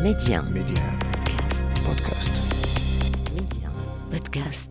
Média. Média. Podcast. Média. Podcast.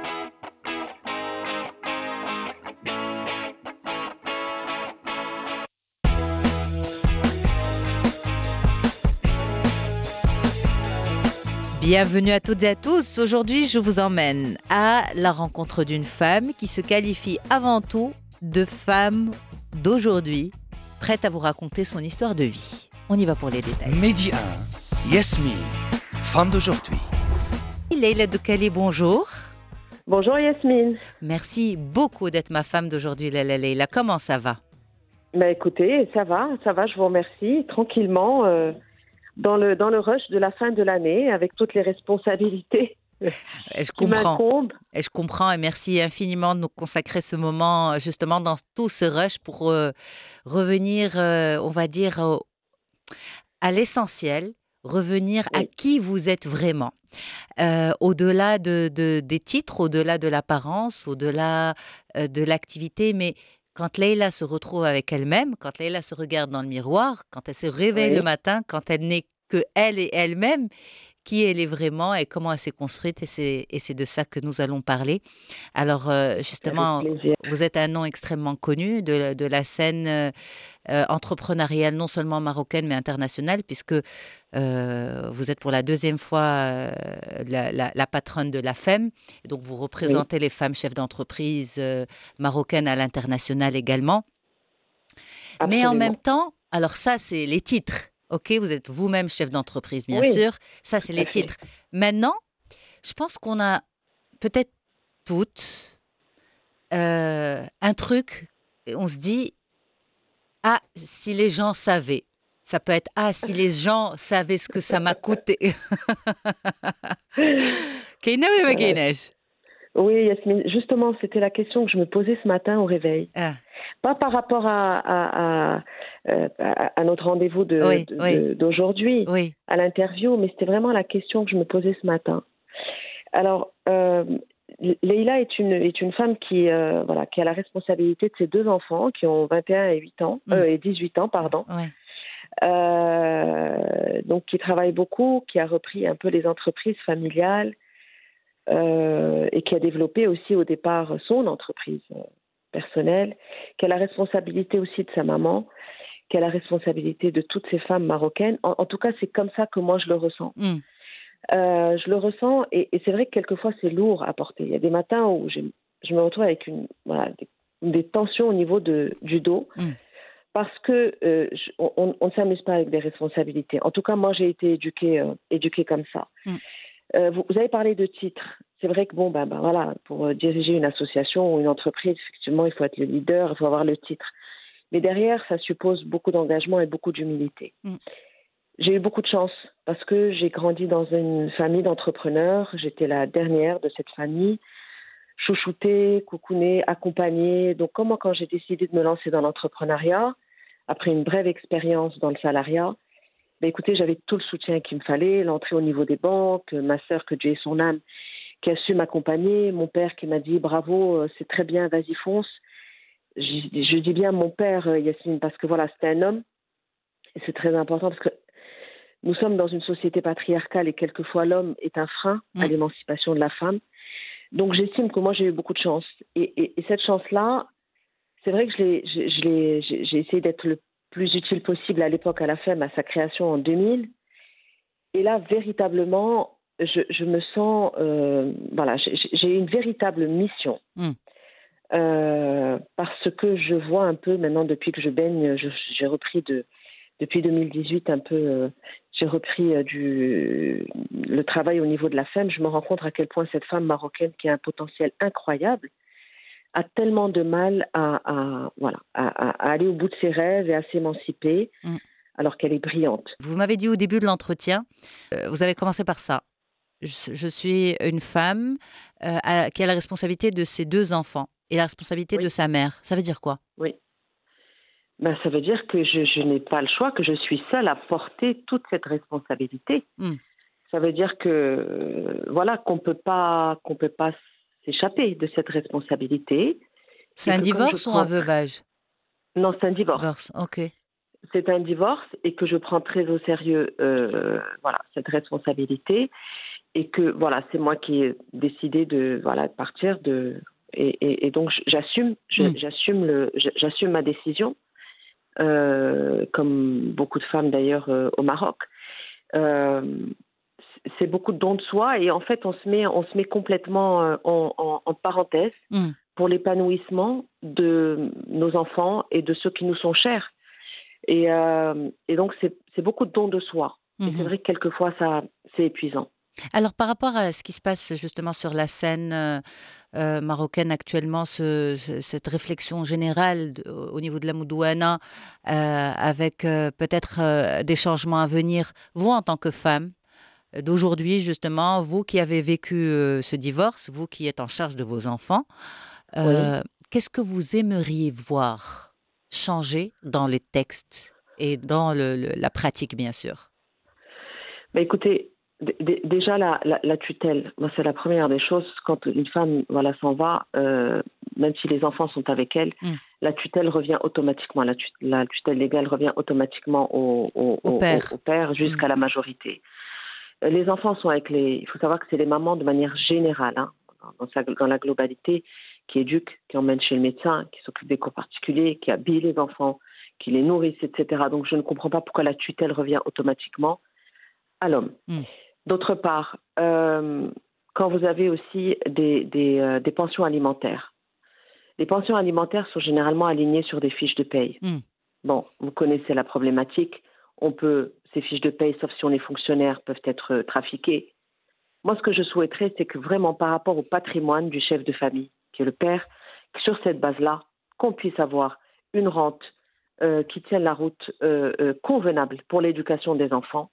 Bienvenue à toutes et à tous. Aujourd'hui, je vous emmène à la rencontre d'une femme qui se qualifie avant tout de femme d'aujourd'hui, prête à vous raconter son histoire de vie. On y va pour les détails. Média 1. Yasmine, femme d'aujourd'hui. Leïla Doukali, bonjour. Bonjour Yasmine. Merci beaucoup d'être ma femme d'aujourd'hui, Leïla. Comment ça va? Écoutez, ça va, je vous remercie. Tranquillement, dans le rush de la fin de l'année, avec toutes les responsabilités qui m'incombent. Je comprends et merci infiniment de nous consacrer ce moment justement dans tout ce rush pour revenir, on va dire, à l'essentiel, revenir à qui vous êtes vraiment. Au-delà des titres, au-delà de l'apparence, au-delà de l'activité, mais quand Leïla se retrouve avec elle-même, quand Leïla se regarde dans le miroir, quand elle se réveille le matin, quand elle n'est que elle et elle-même, qui elle est vraiment et comment elle s'est construite, et c'est de ça que nous allons parler. Alors justement, vous êtes un nom extrêmement connu de la scène entrepreneuriale, non seulement marocaine mais internationale, puisque vous êtes pour la deuxième fois la patronne de la FEM, et donc vous représentez les femmes chefs d'entreprise marocaines à l'international également. Absolument. Mais en même temps, alors ça c'est les titres. Ok, vous êtes vous-même chef d'entreprise, bien sûr. Ça, c'est les titres. Maintenant, je pense qu'on a peut-être toutes un truc, on se dit, ah, si les gens savaient. Ça peut être, ah, si les gens savaient ce que ça m'a coûté. Kayna ou ma Kaynesh? Oui, Yasmine, justement, c'était la question que je me posais ce matin au réveil. Ah. Pas par rapport à notre rendez-vous d'aujourd'hui, à l'interview, mais c'était vraiment la question que je me posais ce matin. Alors, Leïla est une femme qui a la responsabilité de ses deux enfants, qui ont 21 et 18 ans, pardon. Donc, qui travaille beaucoup, qui a repris un peu les entreprises familiales et qui a développé aussi au départ son entreprise personnelle, qui a la responsabilité aussi de sa maman, qui a la responsabilité de toutes ces femmes marocaines. En tout cas, c'est comme ça que moi je le ressens. Je le ressens et c'est vrai que quelquefois c'est lourd à porter. Il y a des matins où je me retrouve avec des tensions au niveau du dos parce que on ne s'amuse pas avec des responsabilités. En tout cas, moi j'ai été éduquée comme ça. Vous avez parlé de titres. C'est vrai que pour diriger une association ou une entreprise, effectivement, il faut être le leader, il faut avoir le titre. Mais derrière, ça suppose beaucoup d'engagement et beaucoup d'humilité. J'ai eu beaucoup de chance parce que j'ai grandi dans une famille d'entrepreneurs. J'étais la dernière de cette famille, chouchoutée, coucounée, accompagnée. Donc, quand j'ai décidé de me lancer dans l'entrepreneuriat, après une brève expérience dans le salariat, écoutez, j'avais tout le soutien qu'il me fallait, l'entrée au niveau des banques, ma sœur, que Dieu ait son âme, qui a su m'accompagner, mon père qui m'a dit bravo, c'est très bien, vas-y fonce. Je dis bien mon père, Yacine, parce que c'était un homme, et c'est très important parce que nous sommes dans une société patriarcale et quelquefois l'homme est un frein à l'émancipation de la femme. Donc j'estime que moi j'ai eu beaucoup de chance. Et cette chance-là, c'est vrai que j'ai essayé d'être le plus utile possible à l'époque à la FEM, à sa création en 2000. Et là, véritablement, je me sens... j'ai une véritable mission. Parce que je vois un peu, maintenant, depuis que je baigne, j'ai repris depuis 2018 un peu... j'ai repris le travail au niveau de la FEM. Je me rends compte à quel point cette femme marocaine qui a un potentiel incroyable a tellement de mal à aller au bout de ses rêves et à s'émanciper, alors qu'elle est brillante. Vous m'avez dit au début de l'entretien, vous avez commencé par ça. Je suis une femme qui a la responsabilité de ses deux enfants et la responsabilité de sa mère. Ça veut dire quoi? Oui. Ça veut dire que je n'ai pas le choix, que je suis seule à porter toute cette responsabilité. Ça veut dire que qu'on peut pas s'échapper de cette responsabilité. C'est un divorce ou un veuvage? Non, c'est un divorce. Ok. c'est un divorce et que je prends très au sérieux voilà, cette responsabilité et que voilà, c'est moi qui ai décidé de partir et donc Mm. j'assume ma décision comme beaucoup de femmes d'ailleurs au Maroc. Euh, c'est beaucoup de dons de soi et en fait on se met complètement en parenthèse Mm. pour l'épanouissement de nos enfants et de ceux qui nous sont chers. Et donc, c'est beaucoup de dons de soi. Et c'est Mhm. vrai que quelquefois, c'est épuisant. Alors, par rapport à ce qui se passe justement sur la scène marocaine actuellement, cette réflexion générale au niveau de la Moudouana, avec peut-être des changements à venir, vous en tant que femme d'aujourd'hui, justement, vous qui avez vécu ce divorce, vous qui êtes en charge de vos enfants, Oui. euh, qu'est-ce que vous aimeriez voir changer dans les textes et dans la pratique, bien sûr? Mais écoutez, déjà, la tutelle, moi, c'est la première des choses. Quand une femme voilà, s'en va, même si les enfants sont avec elle, Mm. la tutelle revient automatiquement. La tutelle légale revient automatiquement Au père. au père Mm. jusqu'à la majorité. Les enfants sont avec les. Il faut savoir que c'est les mamans de manière générale, hein, dans la globalité, qui éduquent, qui emmènent chez le médecin, qui s'occupent des cours particuliers, qui habillent les enfants, qui les nourrissent, etc. Donc je ne comprends pas pourquoi la tutelle revient automatiquement à l'homme. Mm. D'autre part, quand vous avez aussi des pensions alimentaires, les pensions alimentaires sont généralement alignées sur des fiches de paye. Mm. Bon, vous connaissez la problématique. Ces fiches de paye, sauf si on est fonctionnaire, peuvent être trafiquées. Moi, ce que je souhaiterais, c'est que vraiment par rapport au patrimoine du chef de famille, qui est le père, que sur cette base-là, qu'on puisse avoir une rente qui tienne la route convenable pour l'éducation des enfants.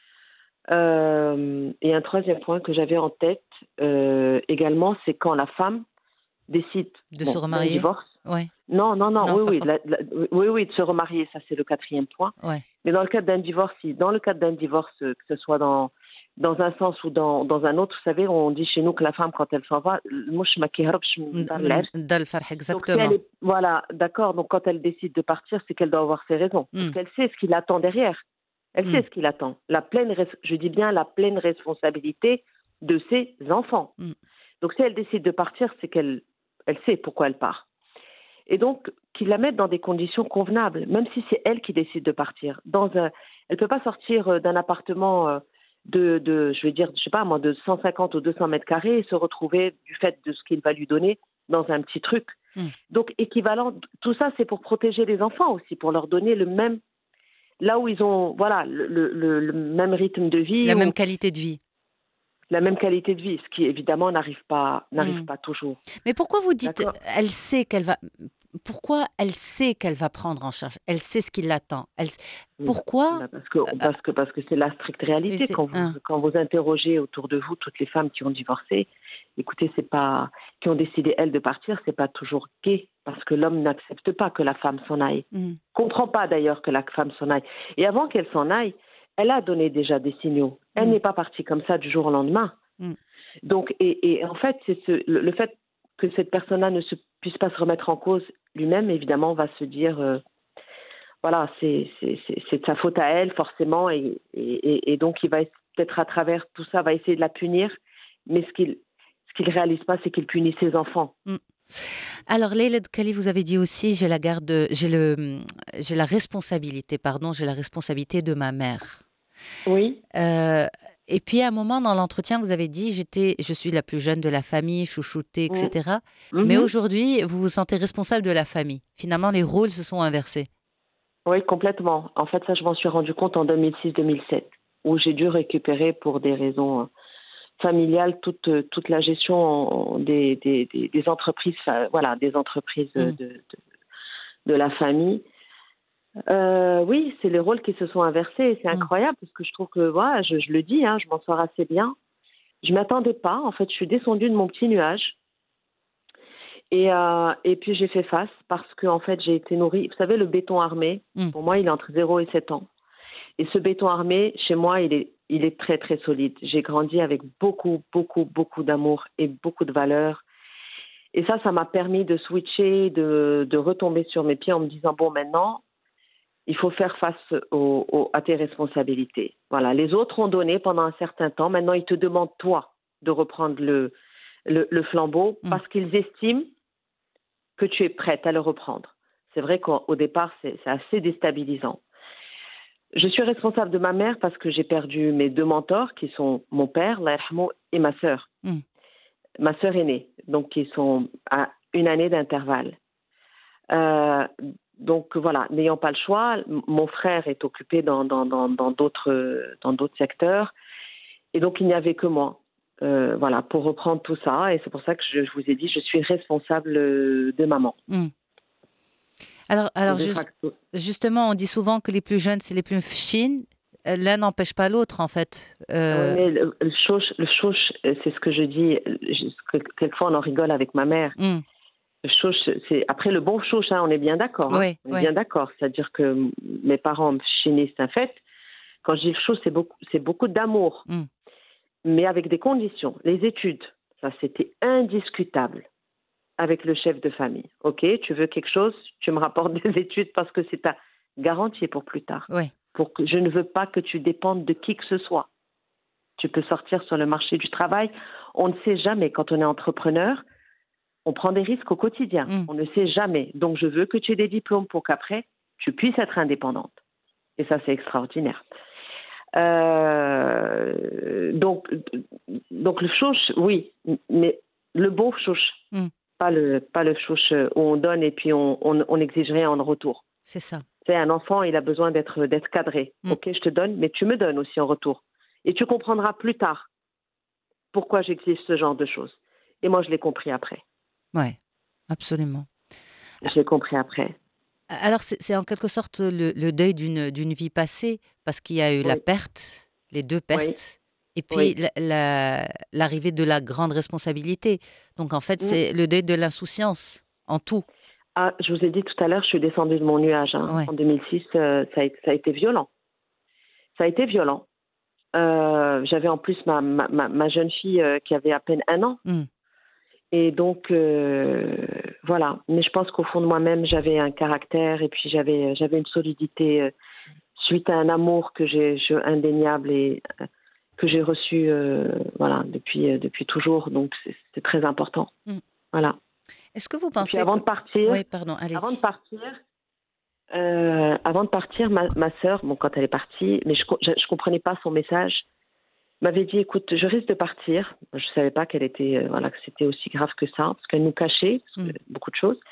Et un troisième point que j'avais en tête également, c'est quand la femme décide De se d'un remarier? divorce. Ouais. Non, Non, pas fort. oui, de se remarier, ça c'est le quatrième point. Ouais. Mais dans le cadre d'un divorce, que ce soit dans un sens ou dans un autre, vous savez, on dit chez nous que la femme, quand elle s'en va, mouch ma kihrabsh min dar l'erf. Dal farh, Donc si elle exactement. est, voilà, d'accord, donc quand elle décide de partir, c'est qu'elle doit avoir ses raisons. Parce Mm. qu'elle sait ce qui l'attend derrière. Elle sait Mm. ce qui l'attend. Je dis bien la pleine responsabilité de ses enfants. Mm. Donc si elle décide de partir, c'est qu'elle sait pourquoi elle part. Et donc, qu'ils la mettent dans des conditions convenables, même si c'est elle qui décide de partir. Elle ne peut pas sortir d'un appartement je vais dire, je sais pas moi, de 150 ou 200 mètres carrés et se retrouver, du fait de ce qu'il va lui donner, dans un petit truc. Mm. Donc, équivalent, tout ça, c'est pour protéger les enfants aussi, pour leur donner le même, là où ils ont, voilà, le même rythme de vie La même ou qualité de vie. la même qualité de vie, ce qui évidemment n'arrive pas Mm. toujours. Mais pourquoi vous dites, D'accord? elle sait qu'elle va, pourquoi elle sait qu'elle va prendre en charge? Elle sait ce qui l'attend. Pourquoi? Bah, parce que c'est la stricte réalité. Hein, Quand vous interrogez autour de vous toutes les femmes qui ont divorcé, écoutez, qui ont décidé elles de partir, c'est pas toujours gai parce que l'homme n'accepte pas que la femme s'en aille. mm. Comprend pas d'ailleurs que la femme s'en aille. Et avant qu'elle s'en aille, elle a donné déjà des signaux. Elle Mm. n'est pas partie comme ça du jour au lendemain. Mm. Donc, et en fait, c'est le fait que cette personne-là ne puisse pas se remettre en cause lui-même, évidemment, va se dire, voilà, c'est de sa faute à elle, forcément, et donc il va peut-être à travers tout ça, va essayer de la punir, mais ce qu'il réalise pas, c'est qu'il punit ses enfants. Mm. Alors, Leila Kali, vous avez dit aussi, j'ai la responsabilité, pardon, j'ai la responsabilité de ma mère. Oui. Et puis, à un moment dans l'entretien, vous avez dit, je suis la plus jeune de la famille, chouchoutée, etc. Mais Mhm. aujourd'hui, vous vous sentez responsable de la famille. Finalement, les rôles se sont inversés. Oui, complètement. En fait, ça, je m'en suis rendu compte en 2006-2007, où j'ai dû récupérer pour des raisons familiales toute la gestion des entreprises, voilà, des entreprises Mm. de la famille. Oui, c'est les rôles qui se sont inversés. C'est Mm. incroyable parce que je trouve que, voilà, je le dis, hein, je m'en sors assez bien. Je m'attendais pas. En fait, je suis descendue de mon petit nuage. Et puis j'ai fait face parce que en fait j'ai été nourrie. Vous savez, le béton armé, Mm. pour moi, il est entre 0 et 7 ans. Et ce béton armé, chez moi, il est très très solide. J'ai grandi avec beaucoup beaucoup beaucoup d'amour et beaucoup de valeurs. Et ça m'a permis de switcher, de retomber sur mes pieds en me disant bon, maintenant, Il faut faire face à tes responsabilités. Voilà, les autres ont donné pendant un certain temps. Maintenant, ils te demandent, toi, de reprendre le flambeau parce qu'ils estiment que tu es prête à le reprendre. C'est vrai qu'au départ, c'est assez déstabilisant. Je suis responsable de ma mère parce que j'ai perdu mes 2 mentors, qui sont mon père, Allah yarhamou, et ma sœur. Ma sœur aînée, donc qui sont à 1 année d'intervalle. Donc voilà, n'ayant pas le choix, mon frère est occupé dans d'autres secteurs, et donc il n'y avait que moi, voilà, pour reprendre tout ça. Et c'est pour ça que je vous ai dit, je suis responsable de maman. Alors justement, on dit souvent que les plus jeunes, c'est les plus fchines. L'un n'empêche pas l'autre, en fait. Ouais, mais le chouch, c'est ce que je dis. Quelquefois, on en rigole avec ma mère. Le chouch, c'est après le bon chouch, hein, on est bien d'accord. Hein, oui, on est bien d'accord. C'est-à-dire que mes parents chinaient, c'est un fait. Quand je dis le chouch, c'est beaucoup d'amour, mais avec des conditions. Les études, ça c'était indiscutable avec le chef de famille. Ok, tu veux quelque chose, tu me rapportes des études parce que c'est ta garantie pour plus tard. Oui. Pour que je ne veux pas que tu dépendes de qui que ce soit. Tu peux sortir sur le marché du travail. On ne sait jamais. Quand on est entrepreneur, on prend des risques au quotidien. On ne sait jamais. Donc, je veux que tu aies des diplômes pour qu'après, tu puisses être indépendante. Et ça, c'est extraordinaire. Donc le chouch, oui, mais le bon chouch, pas le chouch où on donne et puis on n'exige rien en retour. C'est ça. C'est un enfant, il a besoin d'être cadré. Ok, je te donne, mais tu me donnes aussi en retour. Et tu comprendras plus tard pourquoi j'exige ce genre de choses. Et moi, je l'ai compris après. Oui, absolument. Je l'ai compris après. Alors, c'est en quelque sorte le deuil d'une vie passée, parce qu'il y a eu la perte, les 2 pertes, et puis l'arrivée de la grande responsabilité. Donc, en fait, c'est le deuil de l'insouciance, en tout. Ah, je vous ai dit tout à l'heure, je suis descendue de mon nuage. Hein. En 2006, ça a été violent. Ça a été violent. J'avais en plus ma jeune fille qui avait à peine 1 an. Et donc, voilà. Mais je pense qu'au fond de moi-même, j'avais un caractère et puis j'avais une solidité suite à un amour indéniable et que j'ai reçu voilà, depuis toujours. Donc, c'est très important. Voilà. Est-ce que vous pensez avant de partir, oui, pardon, allez-y. Avant de partir, ma sœur, bon, quand elle est partie, mais je comprenais pas son message, m'avait dit, écoute, je risque de partir. Je savais pas qu'elle était, voilà, que c'était aussi grave que ça, parce qu'elle nous cachait beaucoup de choses.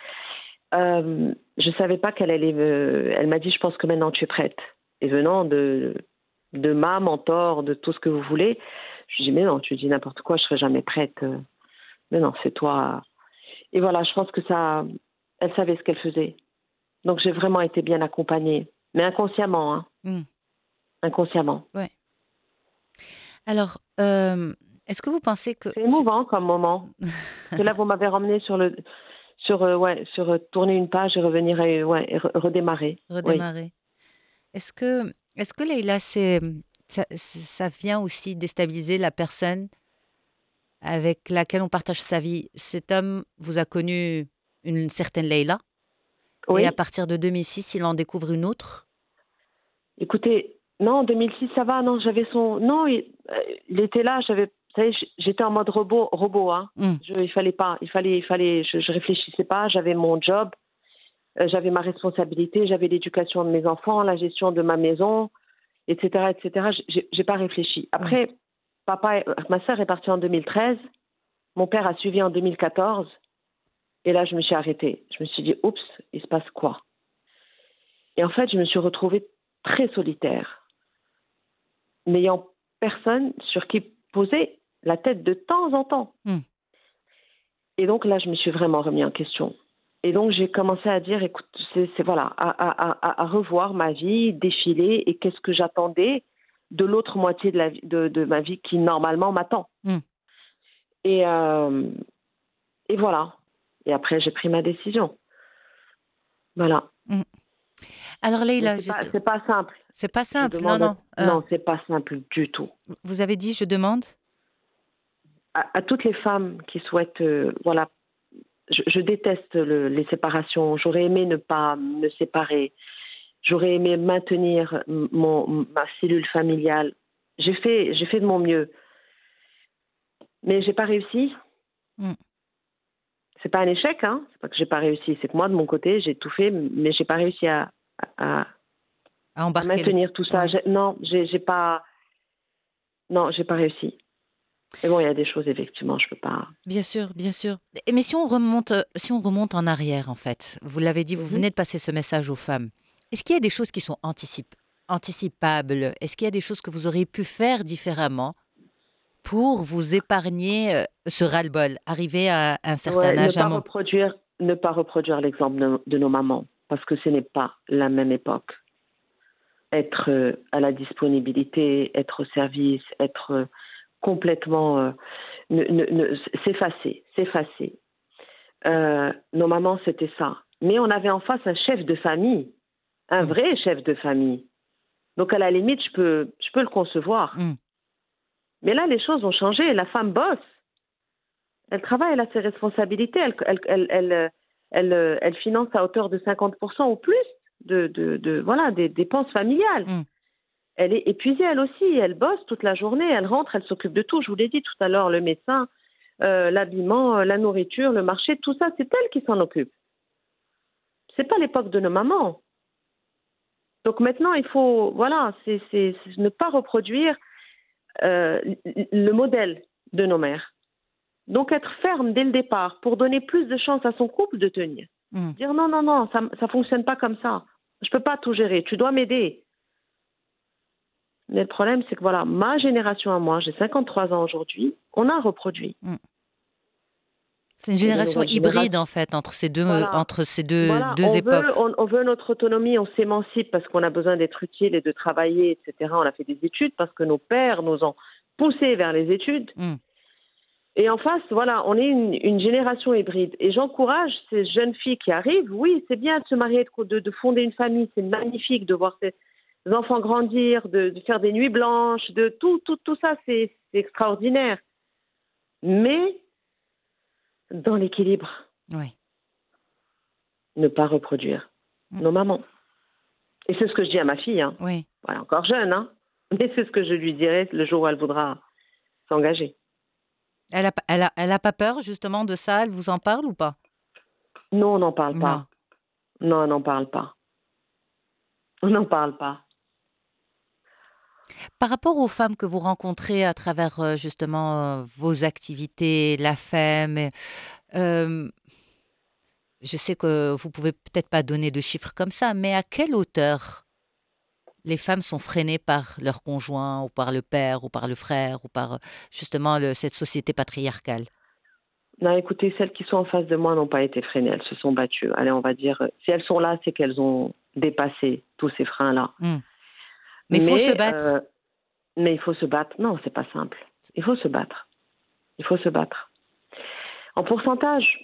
Je savais pas qu'elle allait. Elle m'a dit, je pense que maintenant tu es prête. Et venant de ma mentor, de tout ce que vous voulez, je lui dis, mais non, tu dis n'importe quoi, je serai jamais prête. Mais non, c'est toi. Et voilà, je pense que ça, elle savait ce qu'elle faisait. Donc j'ai vraiment été bien accompagnée, mais inconsciemment, hein. Inconsciemment. Ouais. Alors, est-ce que vous pensez que c'est émouvant comme moment que là vous m'avez ramené sur tourner une page et revenir et redémarrer. Redémarrer. Oui. Est-ce que Leïla, ça vient aussi déstabiliser la personne avec laquelle on partage sa vie? Cet homme vous a connu une certaine Leïla, et à partir de 2006, il en découvre une autre? Écoutez, non, en 2006, ça va, non, j'avais non, il était là, vous savez, j'étais en mode robot, hein. Il fallait, je réfléchissais pas, j'avais mon job, j'avais ma responsabilité, j'avais l'éducation de mes enfants, la gestion de ma maison, etc., etc. J'ai pas réfléchi. Après, ma sœur est partie en 2013, mon père a suivi en 2014, et là, je me suis arrêtée. Je me suis dit, oups, il se passe quoi? Et en fait, je me suis retrouvée très solitaire, n'ayant personne sur qui poser la tête de temps en temps. Et donc là, je me suis vraiment remis en question. Et donc, j'ai commencé à dire, écoute, voilà, à revoir ma vie, défiler, et qu'est-ce que j'attendais de l'autre moitié de ma vie qui, normalement, m'attend. Et voilà. Et après, j'ai pris ma décision. Voilà. Alors, Leïla, c'est pas simple. C'est pas simple, non. Non, c'est pas simple du tout. Vous avez dit, je demande à toutes les femmes qui souhaitent, voilà, je déteste les séparations. J'aurais aimé ne pas me séparer. J'aurais aimé maintenir ma cellule familiale. J'ai fait de mon mieux, mais j'ai pas réussi. Mm. C'est pas un échec, hein. C'est pas que j'ai pas réussi, c'est que moi de mon côté j'ai tout fait, mais j'ai pas réussi à À embarquer maintenir tout ça. Ouais. Non, j'ai pas réussi. Mais bon, il y a des choses effectivement, je peux pas. Bien sûr, bien sûr. Mais si on remonte en arrière, en fait, vous l'avez dit, vous Mhm. venez de passer ce message aux femmes. Est-ce qu'il y a des choses qui sont anticipables? Est-ce qu'il y a des choses que vous auriez pu faire différemment pour vous épargner ce ras-le-bol, arriver à un certain Ouais, âge, ne pas reproduire l'exemple de nos mamans, parce que ce n'est pas la même époque. Être à la disponibilité, être au service, être complètement s'effacer. Nos mamans, c'était ça. Mais on avait en face un chef de famille, un Mm. vrai chef de famille. Donc à la limite, je peux le concevoir. Mm. Mais là, les choses ont changé. La femme bosse. Elle travaille, elle a ses responsabilités. Elle finance à hauteur de 50% ou plus voilà, des dépenses familiales. Mm. Elle est épuisée, elle aussi. Elle bosse toute la journée. Elle rentre, elle s'occupe de tout. Je vous l'ai dit tout à l'heure, le médecin, l'habillement, la nourriture, le marché, tout ça, c'est elle qui s'en occupe. C'est pas l'époque de nos mamans. Donc maintenant, il faut, voilà, c'est ne pas reproduire le modèle de nos mères. Donc être ferme dès le départ pour donner plus de chance à son couple de tenir. Mm. Dire non, ça fonctionne pas comme ça. Je peux pas tout gérer. Tu dois m'aider. Mais le problème, c'est que voilà, ma génération à moi, j'ai 53 ans aujourd'hui, on a reproduit. Mm. C'est une Et les génération nouvelles hybride, générations, en fait, voilà, entre ces deux, voilà, deux époques. on veut notre autonomie, on s'émancipe parce qu'on a besoin d'être utile et de travailler, etc. On a fait des études parce que nos pères nous ont poussés vers les études. Mm. Et en face, voilà, on est une génération hybride. Et j'encourage ces jeunes filles qui arrivent. Oui, c'est bien de se marier, de fonder une famille. C'est magnifique de voir ces enfants grandir, de faire des nuits blanches, de tout ça, c'est extraordinaire. Mais dans l'équilibre, Oui. ne pas reproduire Mm. nos mamans. Et c'est ce que je dis à ma fille. Hein. Oui. Elle est encore jeune, hein. Mais c'est ce que je lui dirai le jour où elle voudra s'engager. Elle a pas peur, justement, de ça? Elle vous en parle ou pas? Non, on n'en parle Non. pas. Non, on n'en parle pas. On n'en parle pas. Par rapport aux femmes que vous rencontrez à travers, justement, vos activités, la FEM, hem, je sais que vous pouvez peut-être pas donner de chiffres comme ça, mais à quelle hauteur les femmes sont freinées par leur conjoint ou par le père ou par le frère ou par, justement cette société patriarcale? Non, écoutez, celles qui sont en face de moi n'ont pas été freinées, elles se sont battues. Allez, on va dire, si elles sont là, c'est qu'elles ont dépassé tous ces freins-là. Mmh. Mais il faut se battre. Mais il faut se battre. Non, c'est pas simple. Il faut se battre. Il faut se battre. En pourcentage,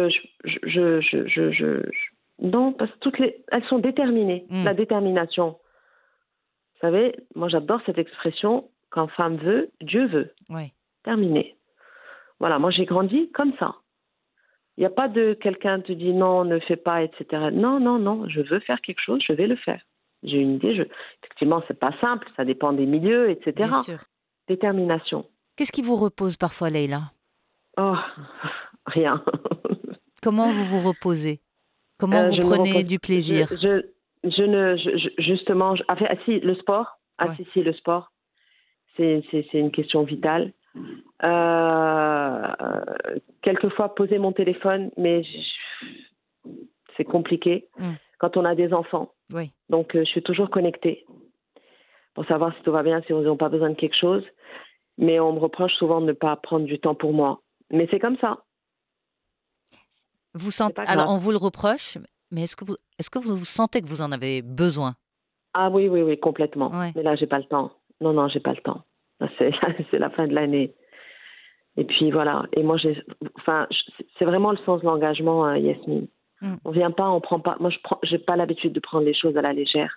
non, parce que elles sont déterminées. Mmh. La détermination. Vous savez, moi j'adore cette expression, quand femme veut, Dieu veut. Oui. Terminé. Voilà, moi j'ai grandi comme ça. Il n'y a pas de quelqu'un te dit non, ne fais pas, etc. Non, je veux faire quelque chose, je vais le faire. J'ai une idée, effectivement, c'est pas simple, ça dépend des milieux, etc. Bien sûr. Détermination. Qu'est-ce qui vous repose parfois, Leïla? Oh, rien. Comment vous vous reposez? Comment vous Je me prenez repose. du plaisir? Justement, si, le sport. Ouais. Si, le sport. C'est une question vitale. Quelquefois, poser mon téléphone, mais c'est compliqué quand on a des enfants. Oui. Donc, je suis toujours connectée pour savoir si tout va bien, si ils n'ont pas besoin de quelque chose. Mais on me reproche souvent de ne pas prendre du temps pour moi. Mais c'est comme ça. Vous sentez, pas alors grave. on vous le reproche, mais est-ce que vous sentez que vous en avez besoin? Ah oui, complètement. Ouais. Mais là, j'ai pas le temps. Non, j'ai pas le temps. Là, c'est la fin de l'année. Et puis voilà. Et moi, c'est vraiment le sens de l'engagement, Yasmine. On vient pas, on prend pas. Moi, j'ai pas l'habitude de prendre les choses à la légère.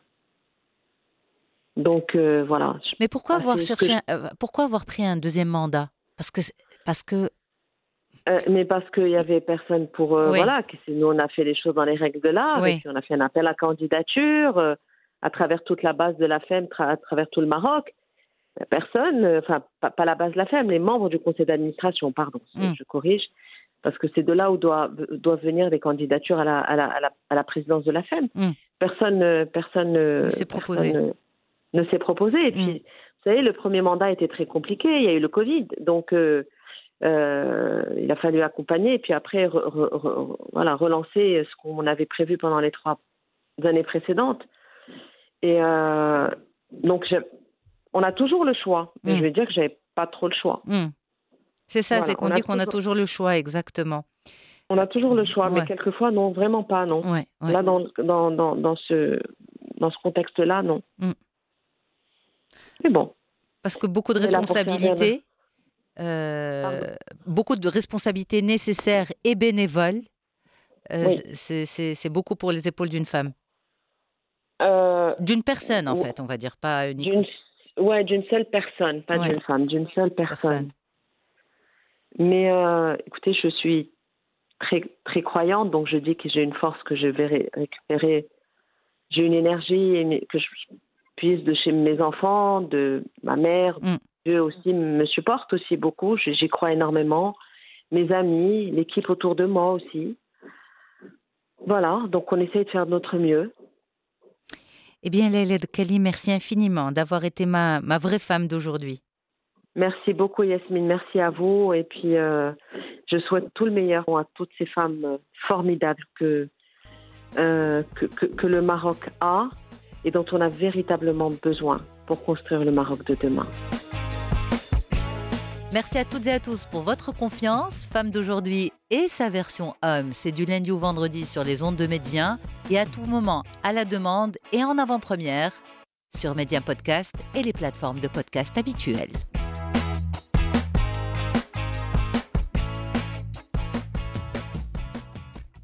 Donc voilà. Mais pourquoi pourquoi avoir pris un deuxième mandat? Parce que mais parce qu'il y avait personne pour oui. voilà. Nous, on a fait les choses dans les règles de l'art. Oui. Et puis on a fait un appel à candidature. à travers toute la base de la FEM, à travers tout le Maroc. Personne, enfin, pas la base de la FEM, les membres du conseil d'administration, pardon, je corrige, parce que c'est de là où doivent venir les candidatures à la présidence de la FEM. Personne ne s'est proposé. Et puis, vous savez, le premier mandat était très compliqué, il y a eu le Covid, donc il a fallu accompagner et puis après relancer ce qu'on avait prévu pendant les 3 années précédentes. Et donc, on a toujours le choix, mais je veux dire que j'avais pas trop le choix. C'est ça, c'est qu'on dit qu'on a toujours le choix, exactement. On a toujours le choix, mais quelquefois, non, vraiment pas, non. Là, dans ce contexte-là, non. Mais bon. Parce que beaucoup de responsabilités, beaucoup de responsabilités nécessaires et bénévoles, c'est beaucoup pour les épaules d'une femme. D'une personne, en fait, on va dire, pas uniquement. D'une seule personne, pas d'une femme, d'une seule personne. Mais écoutez, je suis très, très croyante, donc je dis que j'ai une force que je vais récupérer. J'ai une énergie que je puise de chez mes enfants, de ma mère. Dieu aussi me supporte aussi beaucoup, j'y crois énormément. Mes amis, l'équipe autour de moi aussi. Voilà, donc on essaie de faire de notre mieux. Eh bien, Leila Kali, merci infiniment d'avoir été ma vraie femme d'aujourd'hui. Merci beaucoup, Yasmine. Merci à vous. Et puis, je souhaite tout le meilleur à toutes ces femmes formidables que le Maroc a et dont on a véritablement besoin pour construire le Maroc de demain. Merci à toutes et à tous pour votre confiance. Femme d'aujourd'hui et sa version homme, c'est du lundi au vendredi sur les ondes de Média et à tout moment à la demande et en avant-première sur Média Podcast et les plateformes de podcast habituelles.